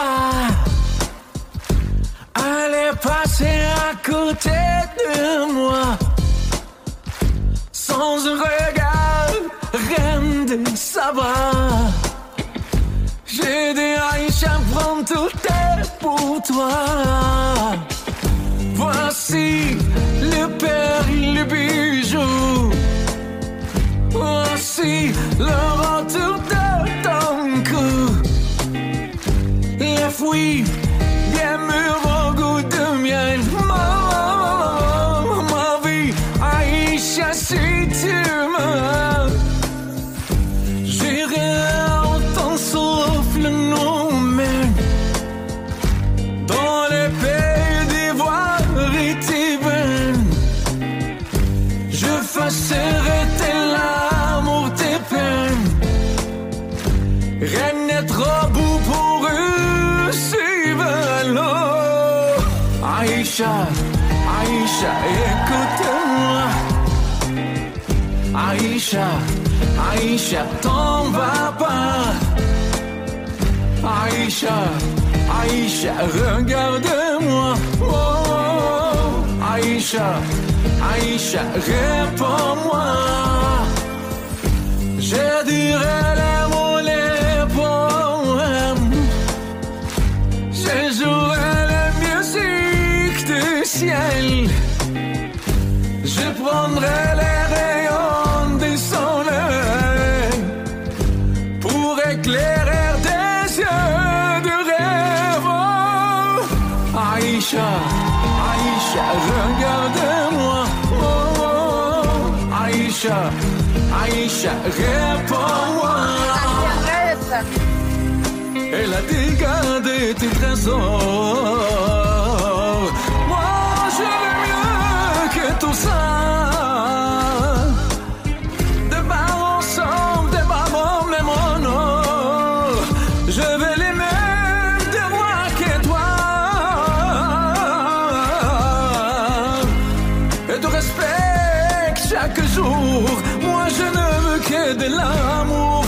pas. Elle est passée à côté de moi. Sans un regard, rien de savoir. J'ai dit Aïcha, prends tout est pour toi. Voici le perle, le bijou. Voici le retour de ton cou. Les fruits bien mûrs au goût de miel. Ma vie, Aïcha, si tu me j'irai où ton souffle nous mène. Dans les pays d'ivoire et d'ébène, je facerai tes larmes ou tes peines. Rien n'est trop beau pour eux, suivez-le. Aïcha, Aïcha, écoute-moi. Aïcha, Aïcha, t'en vas pas. Aïcha, Aïcha, regarde-moi. Oh, Aïcha, Aïcha, réponds-moi. Je dirai les mots, les poèmes. Je jouerai la musique du ciel. Je prendrai les rayons du soleil pour éclairer des yeux de rêve. Aïcha, Aïcha, regarde-moi. Oh, Aïcha, Aïcha, réponds-moi. Elle a dégardé tes trésors. Moi, je veux mieux que tout ça. Débat ensemble, débat mon même nom. Je veux les mêmes de moi que toi. Et te respecte chaque jour. Moi, je ne veux que de l'amour.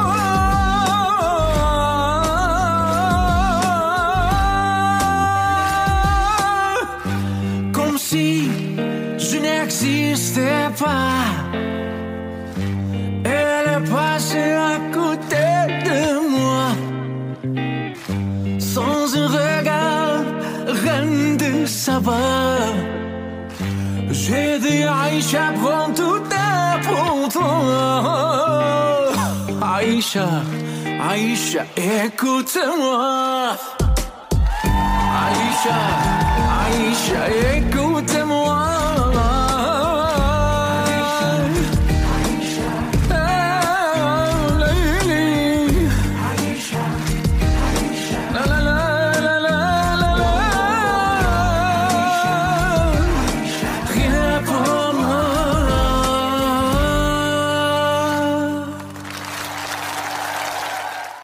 Si je n'existais pas, elle est passée à côté de moi. Sans un regard, rien de savoir. J'ai dit Aïcha, prends tout est pour toi. Aïcha, Aïcha, écoute-moi. Aïcha, Aïcha, écoute-moi.